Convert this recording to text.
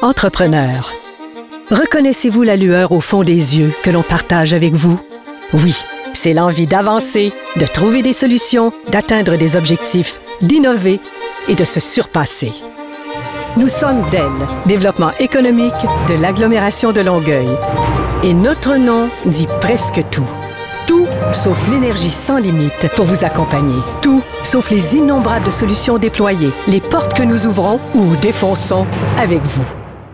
Entrepreneurs, reconnaissez-vous la lueur au fond des yeux que l'on partage avec vous? Oui, c'est l'envie d'avancer, de trouver des solutions, d'atteindre des objectifs, d'innover et de se surpasser. Nous sommes DEL, Développement économique de l'agglomération de Longueuil. Et notre nom dit presque tout. Tout sauf l'énergie sans limite pour vous accompagner. Tout sauf les innombrables solutions déployées, les portes que nous ouvrons ou défonçons avec vous.